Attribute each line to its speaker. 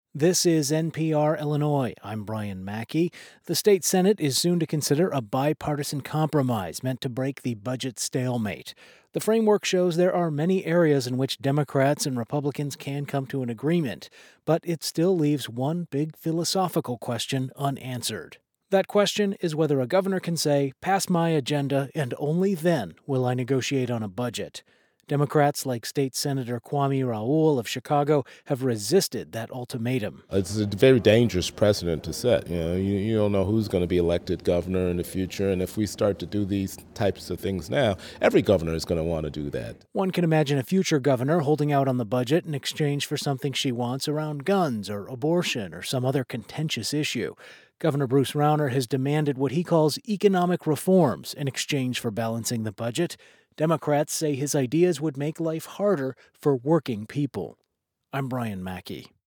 Speaker 1: This is NPR Illinois. I'm Brian Mackey. The state Senate is soon to consider a bipartisan compromise meant to break the budget stalemate. The framework shows there are many areas in which Democrats and Republicans can come to an agreement, but it still leaves one big philosophical question unanswered. That question is whether a governor can say, "Pass my agenda, and only then will I negotiate on a budget." Democrats like State Senator Kwame Raoul of Chicago have resisted that ultimatum.
Speaker 2: It's a very dangerous precedent to set. You don't know who's going to be elected governor in the future, and if we start to do these types of things now, every governor is going to want to do that.
Speaker 1: One can imagine a future governor holding out on the budget in exchange for something she wants around guns or abortion or some other contentious issue. Governor Bruce Rauner has demanded what he calls economic reforms in exchange for balancing the budget. Democrats say his ideas would make life harder for working people. I'm Brian Mackey.